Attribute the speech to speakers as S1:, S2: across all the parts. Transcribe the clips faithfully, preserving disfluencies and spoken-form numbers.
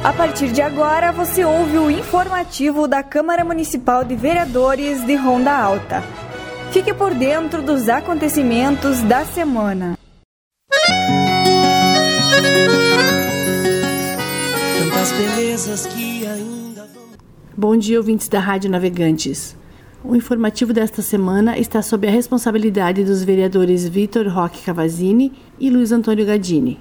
S1: A partir de agora, você ouve o informativo da Câmara Municipal de Vereadores de Ronda Alta. Fique por dentro dos acontecimentos da semana.
S2: Tantas belezas que ainda vão...
S3: Bom dia, ouvintes da Rádio Navegantes. O informativo desta semana está sob a responsabilidade dos vereadores Vitor Roque Cavazzini e Luiz Antônio Gadini.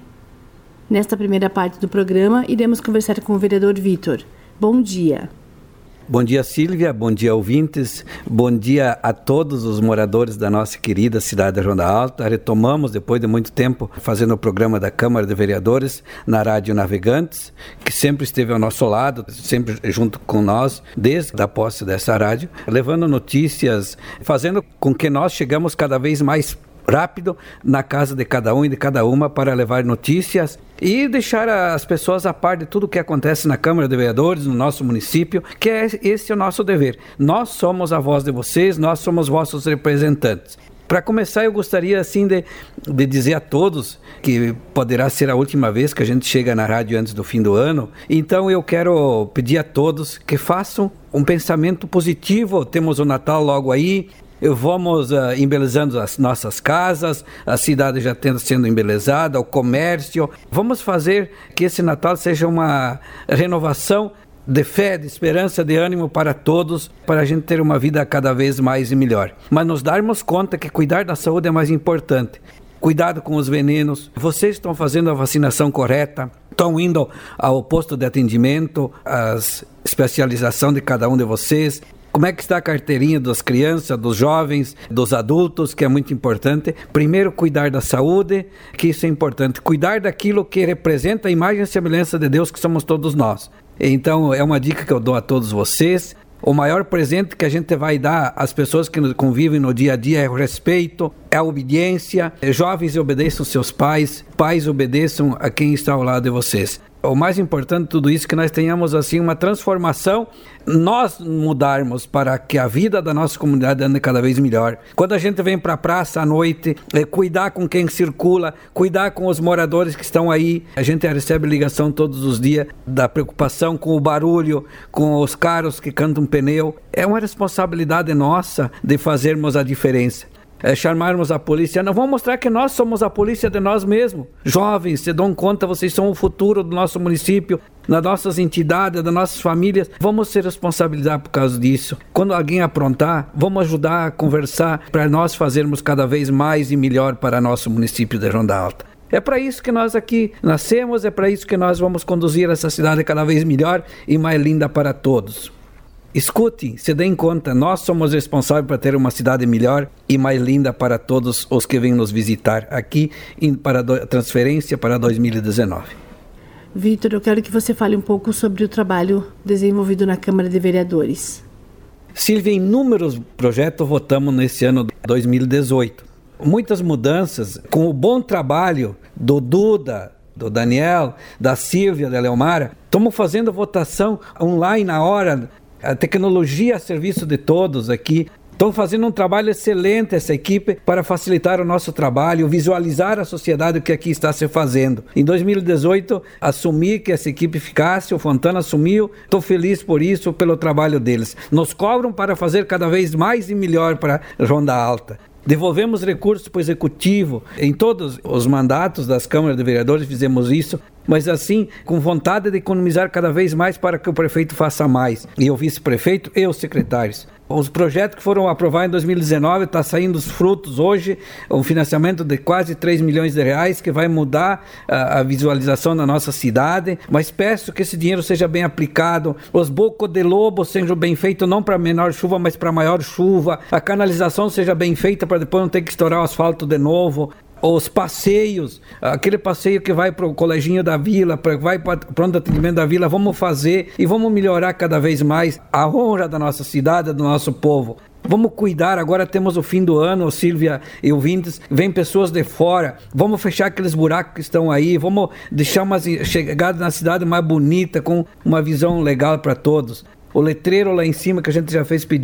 S3: Nesta primeira parte do programa, iremos conversar com o vereador Vitor. Bom dia.
S4: Bom dia, Sílvia. Bom dia, ouvintes. Bom dia a todos os moradores da nossa querida cidade de Ronda Alta. Retomamos, depois de muito tempo, fazendo o programa da Câmara de Vereadores na Rádio Navegantes, que sempre esteve ao nosso lado, sempre junto com nós, desde a posse dessa rádio, levando notícias, fazendo com que nós chegamos cada vez mais rápido na casa de cada um e de cada uma para levar notícias e deixar as pessoas a par de tudo o que acontece na Câmara de Vereadores, no nosso município, que é esse é o nosso dever. Nós somos a voz de vocês, nós somos vossos representantes. Para começar, eu gostaria assim de, de dizer a todos que poderá ser a última vez que a gente chega na rádio antes do fim do ano. Então eu quero pedir a todos que façam um pensamento positivo. Temos o Natal logo aí. Vamos uh, embelezando as nossas casas, a cidade já tendo sendo embelezada, o comércio. Vamos fazer que esse Natal seja uma renovação de fé, de esperança, de ânimo para todos, para a gente ter uma vida cada vez mais e melhor. Mas nos darmos conta que cuidar da saúde é mais importante. Cuidado com os venenos. Vocês estão fazendo a vacinação correta, estão indo ao posto de atendimento, a especialização de cada um de vocês. Como é que está a carteirinha das crianças, dos jovens, dos adultos, que é muito importante. Primeiro, cuidar da saúde, que isso é importante. Cuidar daquilo que representa a imagem e semelhança de Deus, que somos todos nós. Então, é uma dica que eu dou a todos vocês. O maior presente que a gente vai dar às pessoas que convivem no dia a dia é o respeito, é a obediência. Jovens obedeçam seus pais, pais obedeçam a quem está ao lado de vocês. O mais importante de tudo isso é que nós tenhamos assim uma transformação, nós mudarmos para que a vida da nossa comunidade ande cada vez melhor. Quando a gente vem para a praça à noite, é, cuidar com quem circula, cuidar com os moradores que estão aí. A gente recebe ligação todos os dias da preocupação com o barulho, com os carros que cantam pneu. É uma responsabilidade nossa de fazermos a diferença. É, chamarmos a polícia, não, vamos mostrar que nós somos a polícia de nós mesmos. Jovens, se dão conta, vocês são o futuro do nosso município, das nossas entidades, das nossas famílias. Vamos se responsabilizar por causa disso. Quando alguém aprontar, vamos ajudar a conversar para nós fazermos cada vez mais e melhor para nosso município de Ronda Alta. É para isso que nós aqui nascemos, é para isso que nós vamos conduzir essa cidade cada vez melhor e mais linda para todos. Escutem, se deem conta, nós somos responsáveis para ter uma cidade melhor e mais linda para todos os que vêm nos visitar aqui em, para a transferência para dois mil e dezenove.
S3: Vitor, eu quero que você fale um pouco sobre o trabalho desenvolvido na Câmara de Vereadores.
S4: Silvia, inúmeros projetos votamos nesse ano de dois mil e dezoito. Muitas mudanças, com o bom trabalho do Duda, do Daniel, da Silvia, da Leomara. Estamos fazendo votação online na hora. A tecnologia a serviço de todos aqui. Estão fazendo um trabalho excelente essa equipe para facilitar o nosso trabalho, visualizar a sociedade o que aqui está se fazendo. Em dois mil e dezoito, assumi que essa equipe ficasse, o Fontana assumiu, estou feliz por isso, pelo trabalho deles. Nos cobram para fazer cada vez mais e melhor para Ronda Alta. Devolvemos recursos para o Executivo. Em todos os mandatos das câmaras de vereadores fizemos isso, mas assim, com vontade de economizar cada vez mais para que o prefeito faça mais. E o vice-prefeito e os secretários. Os projetos que foram aprovados em dois mil e dezenove, está saindo os frutos hoje, um financiamento de quase três milhões de reais, que vai mudar a, a visualização da nossa cidade, mas peço que esse dinheiro seja bem aplicado, os bocos de lobo sejam bem feitos, não para menor chuva, mas para maior chuva, a canalização seja bem feita para depois não ter que estourar o asfalto de novo. Os passeios, aquele passeio que vai para o coleginho da vila, pra, vai para o pronto atendimento da vila, vamos fazer e vamos melhorar cada vez mais a honra da nossa cidade, do nosso povo. Vamos cuidar, agora temos o fim do ano, Sílvia e ouvintes, vem pessoas de fora, vamos fechar aqueles buracos que estão aí, vamos deixar uma chegada na cidade mais bonita, com uma visão legal para todos. O letreiro lá em cima que a gente já fez pedido,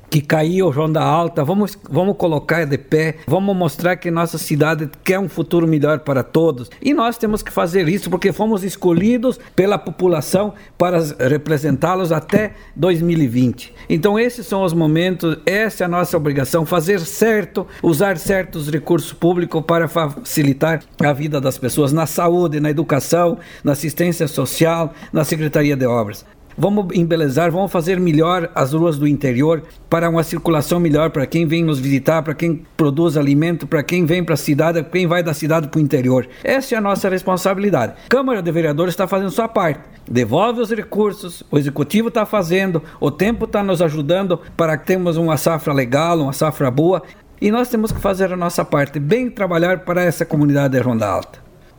S4: que caiu Ronda Alta, vamos, vamos colocar de pé, vamos mostrar que nossa cidade quer um futuro melhor para todos. E nós temos que fazer isso porque fomos escolhidos pela população para representá-los até dois mil e vinte. Então esses são os momentos, essa é a nossa obrigação, fazer certo, usar certos recursos públicos para facilitar a vida das pessoas na saúde, na educação, na assistência social, na Secretaria de Obras. Vamos embelezar, vamos fazer melhor as ruas do interior para uma circulação melhor para quem vem nos visitar, para quem produz alimento, para quem vem para a cidade, para quem vai da cidade para o interior. Essa é a nossa responsabilidade. Câmara de Vereadores está fazendo sua parte. Devolve os recursos, o Executivo está fazendo, o tempo está nos ajudando para que tenhamos uma safra legal, uma safra boa. E nós temos que fazer a nossa parte, bem trabalhar para essa comunidade de Ronda Alta.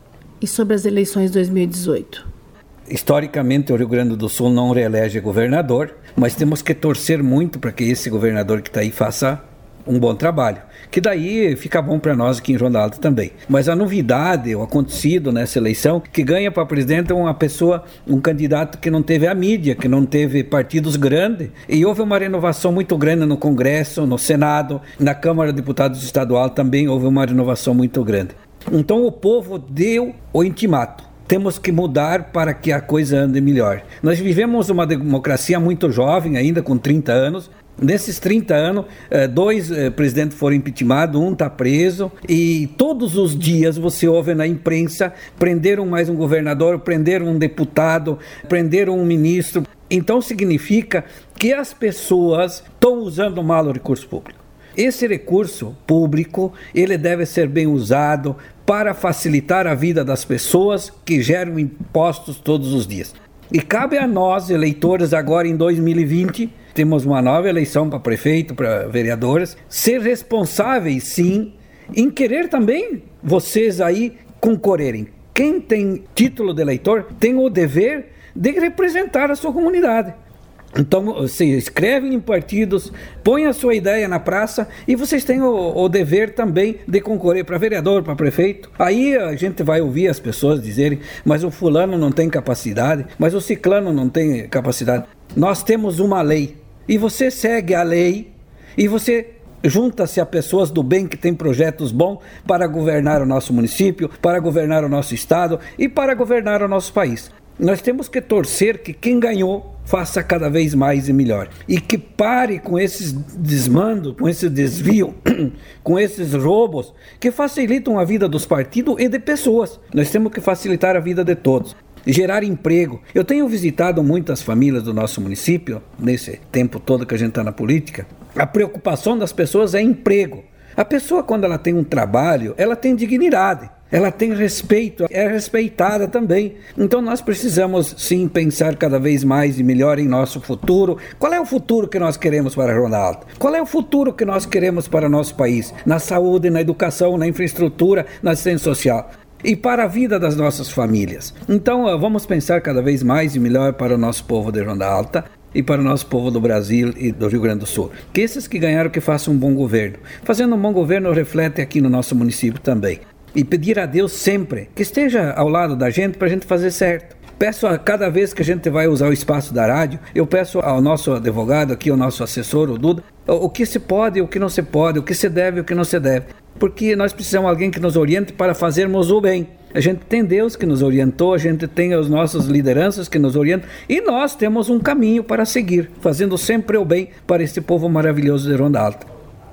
S3: E sobre as eleições de dois mil e dezoito?
S4: Historicamente, o Rio Grande do Sul não reelege governador, mas temos que torcer muito para que esse governador que está aí faça um bom trabalho, que daí fica bom para nós aqui em Ronda Alta também. Mas a novidade, o acontecido nessa eleição, que ganha para presidente uma pessoa, um candidato que não teve a mídia, que não teve partidos grandes, e houve uma renovação muito grande no Congresso, no Senado, na Câmara de Deputados Estadual também houve uma renovação muito grande. Então o povo deu o intimato. Temos que mudar para que a coisa ande melhor. Nós vivemos uma democracia muito jovem, ainda com trinta anos. Nesses trinta anos, dois presidentes foram impeachmentados, um está preso. E todos os dias você ouve na imprensa, prenderam mais um governador, prenderam um deputado, prenderam um ministro. Então significa que as pessoas estão usando mal o recurso público. Esse recurso público, ele deve ser bem usado para facilitar a vida das pessoas que geram impostos todos os dias. E cabe a nós, eleitores, agora em dois mil e vinte, temos uma nova eleição para prefeito, para vereadores, ser responsáveis, sim, em querer também vocês aí concorrerem. Quem tem título de eleitor tem o dever de representar a sua comunidade. Então, vocês escrevem em partidos, põem a sua ideia na praça e vocês têm o, o dever também de concorrer para vereador, para prefeito. Aí a gente vai ouvir as pessoas dizerem, mas o fulano não tem capacidade, mas o ciclano não tem capacidade. Nós temos uma lei e você segue a lei e você junta-se a pessoas do bem que têm projetos bons para governar o nosso município, para governar o nosso estado e para governar o nosso país. Nós temos que torcer que quem ganhou faça cada vez mais e melhor. E que pare com esses desmandos, com esse desvio, com esses roubos, que facilitam a vida dos partidos e de pessoas. Nós temos que facilitar a vida de todos. Gerar emprego. Eu tenho visitado muitas famílias do nosso município, nesse tempo todo que a gente está na política. A preocupação das pessoas é emprego. A pessoa, quando ela tem um trabalho, ela tem dignidade. Ela tem respeito, é respeitada também. Então nós precisamos sim pensar cada vez mais e melhor em nosso futuro. Qual é o futuro que nós queremos para a Ronda Alta? Qual é o futuro que nós queremos para o nosso país? Na saúde, na educação, na infraestrutura, na assistência social. E para a vida das nossas famílias. Então vamos pensar cada vez mais e melhor para o nosso povo de Ronda Alta e para o nosso povo do Brasil e do Rio Grande do Sul. Que esses que ganharam que façam um bom governo. Fazendo um bom governo reflete aqui no nosso município também. E pedir a Deus sempre que esteja ao lado da gente para a gente fazer certo. Peço a cada vez que a gente vai usar o espaço da rádio, eu peço ao nosso advogado aqui, ao nosso assessor, o Duda, o que se pode e o que não se pode, o que se deve e o que não se deve. Porque nós precisamos de alguém que nos oriente para fazermos o bem. A gente tem Deus que nos orientou, a gente tem as nossas lideranças que nos orientam e nós temos um caminho para seguir, fazendo sempre o bem para esse povo maravilhoso de Ronda Alta.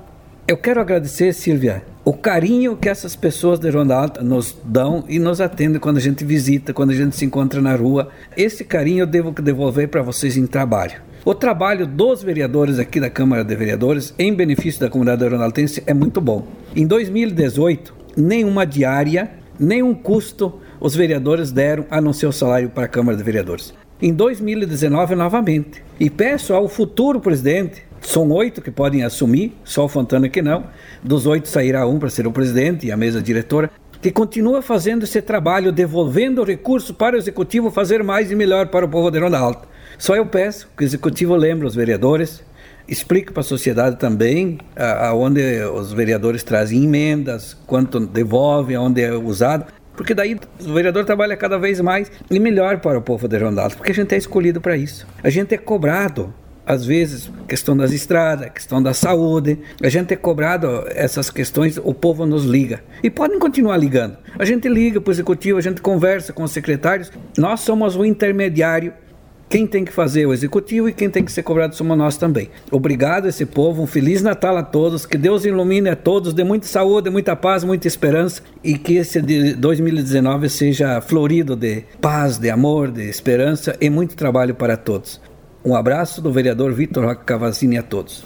S4: Eu quero agradecer, Silvia, o carinho que essas pessoas de Ronda Alta nos dão e nos atendem quando a gente visita, quando a gente se encontra na rua. Esse carinho eu devo devolver para vocês em trabalho. O trabalho dos vereadores aqui da Câmara de Vereadores em benefício da comunidade ronaltense é muito bom. Em dois mil e dezoito, nenhuma diária, nenhum custo os vereadores deram a não ser o salário para a Câmara de Vereadores. Em dois mil e dezenove, novamente. E peço ao futuro presidente, são oito que podem assumir, só o Fontana que não, dos oito sairá um para ser o presidente e a mesa diretora, que continua fazendo esse trabalho, devolvendo o recurso para o Executivo fazer mais e melhor para o povo de Ronda Alta. Só eu peço que o Executivo lembre os vereadores, explique para a sociedade também aonde os vereadores trazem emendas, quanto devolvem, aonde é usado, porque daí o vereador trabalha cada vez mais e melhor para o povo de Ronda Alta, porque a gente é escolhido para isso. A gente é cobrado às vezes, questão das estradas, questão da saúde. A gente é cobrado essas questões, o povo nos liga. E podem continuar ligando. A gente liga para o executivo, a gente conversa com os secretários. Nós somos o intermediário. Quem tem que fazer o executivo e quem tem que ser cobrado somos nós também. Obrigado a esse povo, um Feliz Natal a todos, que Deus ilumine a todos, dê muita saúde, muita paz, muita esperança e que esse de dois mil e dezenove seja florido de paz, de amor, de esperança e muito trabalho para todos. Um abraço do vereador Vitor Roque Cavazini a todos.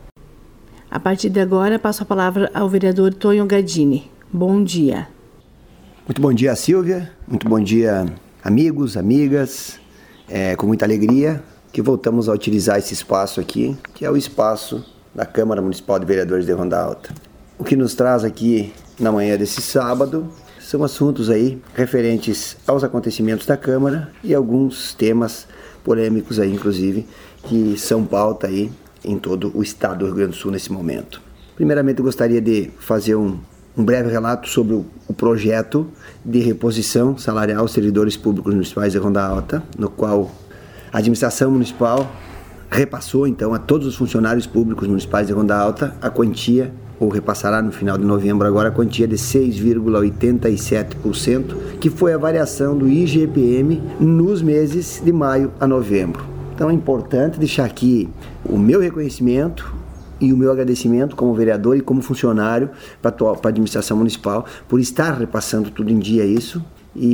S3: A partir de agora, passo a palavra ao vereador Tonho Gadini. Bom dia.
S5: Muito bom dia, Silvia. Muito bom dia, amigos, amigas. É com muita alegria que voltamos a utilizar esse espaço aqui, que é o espaço da Câmara Municipal de Vereadores de Ronda Alta. O que nos traz aqui na manhã desse sábado são assuntos aí referentes aos acontecimentos da Câmara e alguns temas polêmicos aí, inclusive, que são pauta aí em todo o estado do Rio Grande do Sul nesse momento. Primeiramente, eu gostaria de fazer um, um breve relato sobre o, o projeto de reposição salarial aos servidores públicos municipais de Ronda Alta, no qual a administração municipal repassou, então, a todos os funcionários públicos municipais de Ronda Alta a quantia, ou repassará no final de novembro agora, a quantia de seis vírgula oitenta e sete por cento, que foi a variação do I G P M nos meses de maio a novembro. Então é importante deixar aqui o meu reconhecimento e o meu agradecimento como vereador e como funcionário para a administração municipal por estar repassando tudo em dia isso.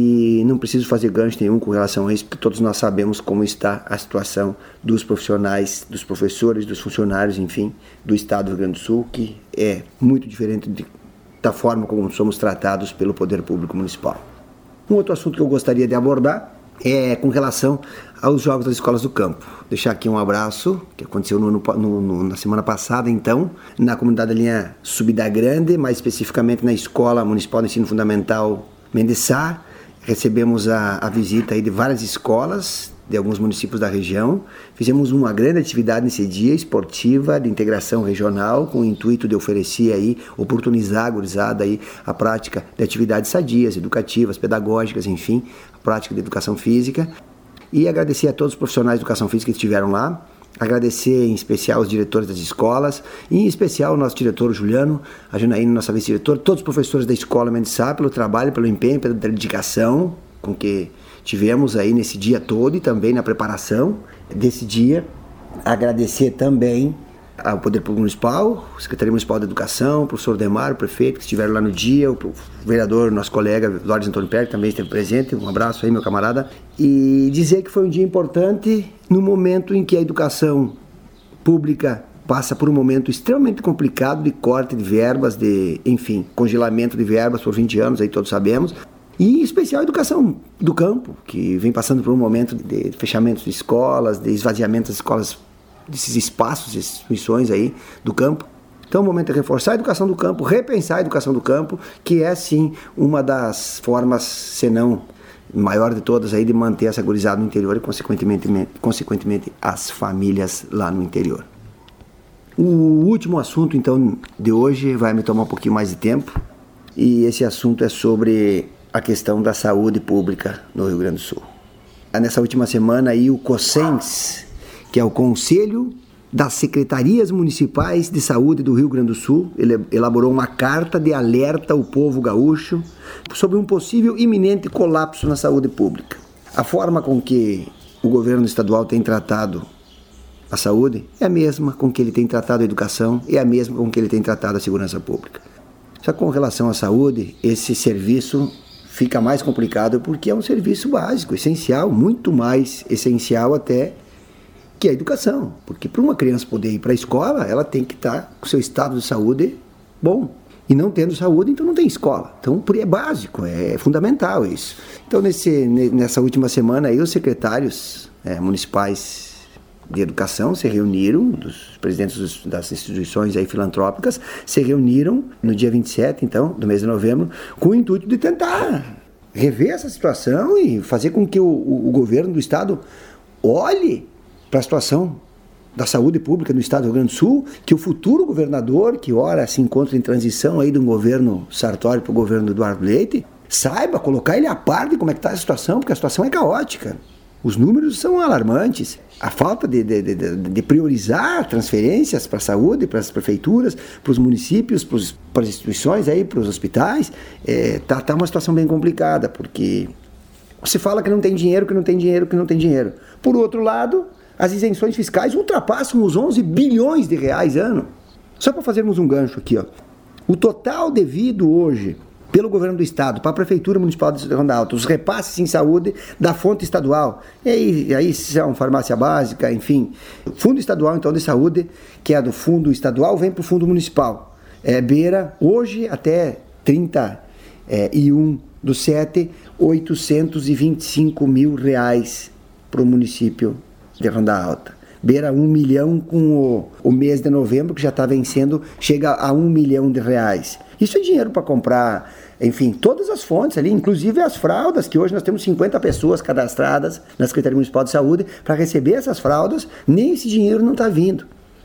S5: E não preciso fazer gancho nenhum com relação a isso, porque todos nós sabemos como está a situação dos profissionais, dos professores, dos funcionários, enfim, do estado do Rio Grande do Sul, que é muito diferente de, da forma como somos tratados pelo poder público municipal. Um outro assunto que eu gostaria de abordar é com relação aos Jogos das Escolas do Campo. Deixar aqui um abraço, que aconteceu no, no, no, na semana passada, então, na comunidade da linha Subida Grande, mais especificamente na Escola Municipal de Ensino Fundamental Mendesá. Recebemos a, a visita aí de várias escolas de alguns municípios da região. Fizemos uma grande atividade nesse dia, esportiva, de integração regional, com o intuito de oferecer aí, oportunizar a gurizada aí a prática de atividades sadias, educativas, pedagógicas, enfim, a prática de educação física. E agradecer a todos os profissionais de educação física que estiveram lá. Agradecer em especial os diretores das escolas, e em especial o nosso diretor Juliano, a Janaína, nossa vice-diretora, todos os professores da Escola Mendesá, pelo trabalho, pelo empenho, pela dedicação com que tivemos aí nesse dia todo e também na preparação desse dia. Agradecer também ao Poder Público Municipal, Secretaria Municipal de Educação, o professor Demar, o prefeito, que estiveram lá no dia, o vereador, nosso colega Lourdes Antônio Pérez, também esteve presente. Um abraço aí, meu camarada. E dizer que foi um dia importante no momento em que a educação pública passa por um momento extremamente complicado de corte de verbas, de, enfim, congelamento de verbas por vinte anos, aí todos sabemos. E em especial a educação do campo, que vem passando por um momento de fechamento de escolas, de esvaziamento das escolas, desses espaços, instituições aí do campo. Então, o momento é reforçar a educação do campo, repensar a educação do campo, que é, sim, uma das formas, se não maior de todas, aí, de manter essa gurizada no interior e, consequentemente, consequentemente, as famílias lá no interior. O último assunto, então, de hoje vai me tomar um pouquinho mais de tempo, e esse assunto é sobre a questão da saúde pública no Rio Grande do Sul. Nessa última semana, aí, o COSENS, que é o Conselho das Secretarias Municipais de Saúde do Rio Grande do Sul, ele elaborou uma carta de alerta ao povo gaúcho sobre um possível iminente colapso na saúde pública. A forma com que o governo estadual tem tratado a saúde é a mesma com que ele tem tratado a educação, é a mesma com que ele tem tratado a segurança pública. Só que com relação à saúde, esse serviço fica mais complicado porque é um serviço básico, essencial, muito mais essencial até que a educação, porque para uma criança poder ir para a escola, ela tem que estar com o seu estado de saúde bom, e não tendo saúde, então não tem escola. Então é básico, é fundamental isso. Então nesse, nessa última semana aí, os secretários é, municipais de educação se reuniram, dos presidentes das instituições aí filantrópicas, se reuniram no dia vinte e sete, então, do mês de novembro, com o intuito de tentar rever essa situação e fazer com que o, o, o governo do estado olhe para a situação da saúde pública no estado do Rio Grande do Sul, que o futuro governador, que ora se encontra em transição aí de um governo Sartori para o governo Eduardo Leite, saiba colocar ele a par de como é que está a situação, porque a situação é caótica. Os números são alarmantes. A falta de, de, de, de priorizar transferências para a saúde, para as prefeituras, para os municípios, para, os, para as instituições, para os hospitais, está é, tá uma situação bem complicada, porque se fala que não tem dinheiro, que não tem dinheiro, que não tem dinheiro. Por outro lado, as isenções fiscais ultrapassam os onze bilhões de reais ano. Só para fazermos um gancho aqui, ó. O total devido hoje pelo governo do estado, para a Prefeitura Municipal de Ronda Alta, os repasses em saúde da fonte estadual, e aí, aí são farmácia básica, enfim, fundo estadual então de saúde, que é do fundo estadual, vem para o fundo municipal, é, beira hoje até trinta e um do sete, oitocentos e vinte e cinco mil reais para o município de Ronda Alta. Beira um milhão com o, o mês de novembro, que já está vencendo, chega a um milhão de reais. Isso é dinheiro para comprar, enfim, todas as fontes ali, inclusive as fraldas, que hoje nós temos cinquenta pessoas cadastradas na Secretaria Municipal de Saúde para receber essas fraldas, nem esse dinheiro não está vindo.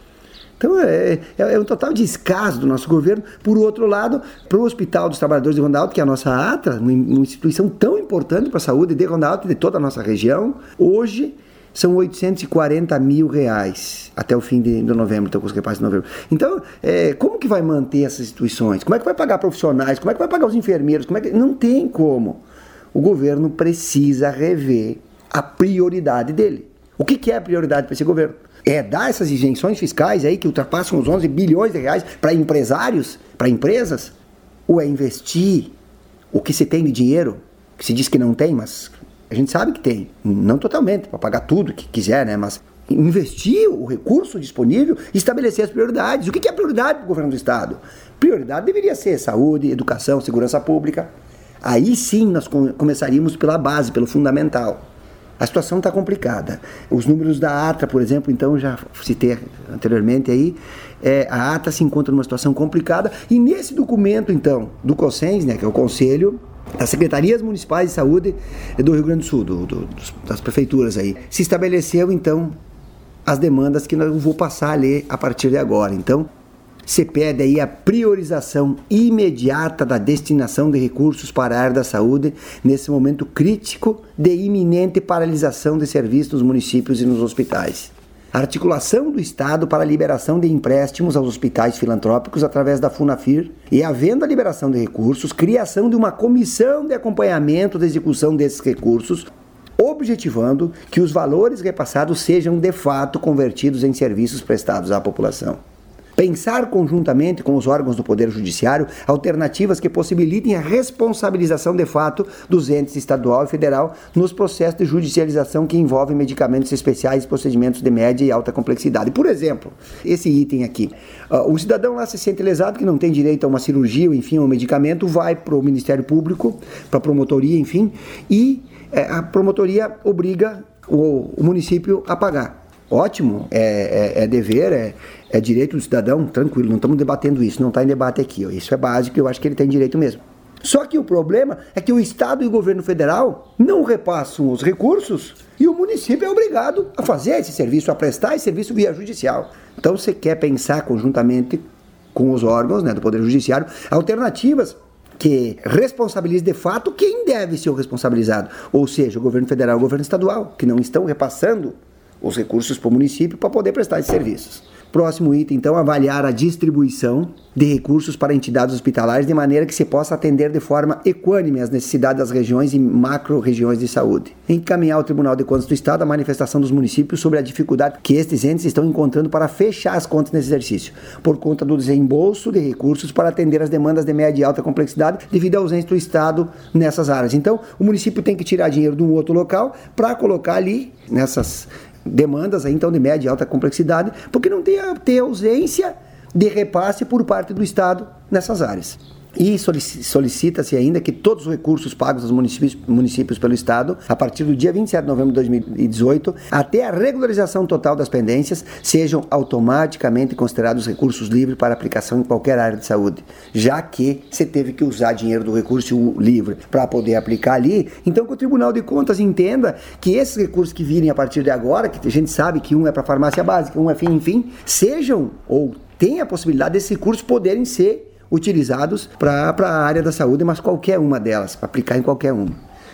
S5: Então é, é, é um total descaso do nosso governo. Por outro lado, para o Hospital dos Trabalhadores de Ronda Alta, que é a nossa ATRA, uma, uma instituição tão importante para a saúde de Ronda Alta e de toda a nossa região, hoje são oitocentos e quarenta mil reais até o fim de, de novembro, então com os repasses de novembro. Então, é, como que vai manter essas instituições? Como é que vai pagar profissionais? Como é que vai pagar os enfermeiros? Como é que... Não tem como. O governo precisa rever a prioridade dele. O que, que é a prioridade para esse governo? É dar essas isenções fiscais aí que ultrapassam os onze bilhões de reais para empresários, para empresas? Ou é investir o que se tem de dinheiro, que se diz que não tem, mas a gente sabe que tem, não totalmente, para pagar tudo que quiser, né? Mas investir o recurso disponível e estabelecer as prioridades. O que é prioridade para o governo do estado? Prioridade deveria ser saúde, educação, segurança pública. Aí sim nós começaríamos pela base, pelo fundamental. A situação está complicada. Os números da ATRA, por exemplo, então, já citei anteriormente aí, é, a ATRA se encontra numa situação complicada, e nesse documento, então, do COSENS, né, que é o Conselho das Secretarias Municipais de Saúde do Rio Grande do Sul, do, do, das prefeituras aí, se estabeleceu, então, as demandas que eu vou passar a ler a partir de agora. Então, se pede aí a priorização imediata da destinação de recursos para a área da saúde nesse momento crítico de iminente paralisação de serviços nos municípios e nos hospitais. A articulação do Estado para a liberação de empréstimos aos hospitais filantrópicos através da FUNAFIR e, havendo a liberação de recursos, criação de uma comissão de acompanhamento da execução desses recursos, objetivando que os valores repassados sejam de fato convertidos em serviços prestados à população. Pensar conjuntamente com os órgãos do Poder Judiciário alternativas que possibilitem a responsabilização de fato dos entes estadual e federal nos processos de judicialização que envolvem medicamentos especiais e procedimentos de média e alta complexidade. Por exemplo, esse item aqui, uh, o cidadão lá se sente lesado, que não tem direito a uma cirurgia, ou enfim, a um medicamento, vai para o Ministério Público, para a promotoria, enfim, e uh, a promotoria obriga o, o município a pagar. Ótimo, é, é, é dever, é, é direito do cidadão, tranquilo, não estamos debatendo isso, não está em debate aqui, ó, isso é básico, eu acho que ele tem direito mesmo. Só que o problema é que o Estado e o governo federal não repassam os recursos e o município é obrigado a fazer esse serviço, a prestar esse serviço via judicial. Então você quer pensar conjuntamente com os órgãos, né, do Poder Judiciário, alternativas que responsabilize de fato quem deve ser o responsabilizado, ou seja, o governo federal e o governo estadual, que não estão repassando os recursos para o município para poder prestar esses serviços. Próximo item, então, avaliar a distribuição de recursos para entidades hospitalares de maneira que se possa atender de forma equânime as necessidades das regiões e macro-regiões de saúde. Encaminhar ao Tribunal de Contas do Estado a manifestação dos municípios sobre a dificuldade que estes entes estão encontrando para fechar as contas nesse exercício, por conta do desembolso de recursos para atender as demandas de média e alta complexidade devido à ausência do Estado nessas áreas. Então, o município tem que tirar dinheiro de um outro local para colocar ali nessas demandas aí, então, de média e alta complexidade, porque não tem a, tem ausência de repasse por parte do Estado nessas áreas. E solicita-se ainda que todos os recursos pagos aos municípios, municípios pelo Estado, a partir do dia vinte e sete de novembro de dois mil e dezoito, até a regularização total das pendências, sejam automaticamente considerados recursos livres para aplicação em qualquer área de saúde, já que você teve que usar dinheiro do recurso livre para poder aplicar ali. Então, que o Tribunal de Contas entenda que esses recursos que virem a partir de agora, que a gente sabe que um é para farmácia básica, um é fim, enfim, sejam ou tenham a possibilidade desses recursos poderem ser utilizados para a área da saúde, mas qualquer uma delas, para aplicar em qualquer uma.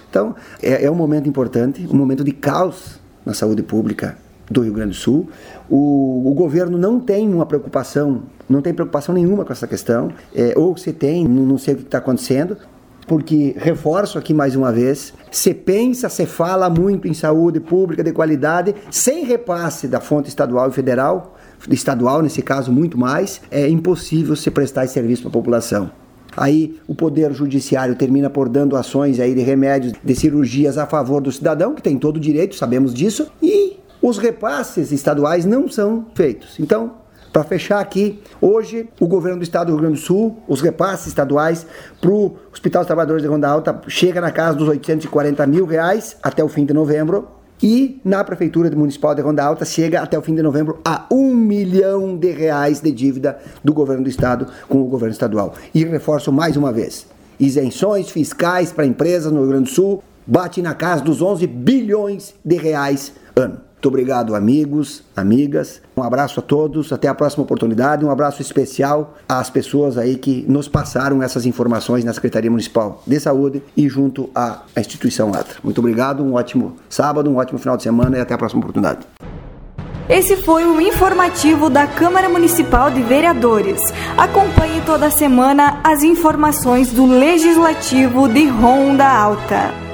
S5: Então, é, é um momento importante, um momento de caos na saúde pública do Rio Grande do Sul. O, o governo não tem uma preocupação, não tem preocupação nenhuma com essa questão, é, ou se tem, não, não sei o que está acontecendo, porque, reforço aqui mais uma vez, se pensa, se fala muito em saúde pública de qualidade, sem repasse da fonte estadual e federal, estadual nesse caso muito mais, é impossível se prestar esse serviço para a população. Aí o Poder Judiciário termina por dando ações aí de remédios, de cirurgias a favor do cidadão, que tem todo o direito, sabemos disso, e os repasses estaduais não são feitos. Então, para fechar aqui, hoje o governo do estado do Rio Grande do Sul, os repasses estaduais para o Hospital dos Trabalhadores de Ronda Alta chega na casa dos oitocentos e quarenta mil reais até o fim de novembro. E na Prefeitura Municipal de Ronda Alta chega até o fim de novembro a um milhão de reais de dívida do governo do estado com o governo estadual. E reforço mais uma vez, isenções fiscais para empresas no Rio Grande do Sul bate na casa dos onze bilhões de reais ano. Muito obrigado, amigos, amigas. Um abraço a todos, até a próxima oportunidade. Um abraço especial às pessoas aí que nos passaram essas informações na Secretaria Municipal de Saúde e junto à instituição Atra. Muito obrigado, um ótimo sábado, um ótimo final de semana e até a próxima oportunidade.
S1: Esse foi o informativo da Câmara Municipal de Vereadores. Acompanhe toda semana as informações do Legislativo de Ronda Alta.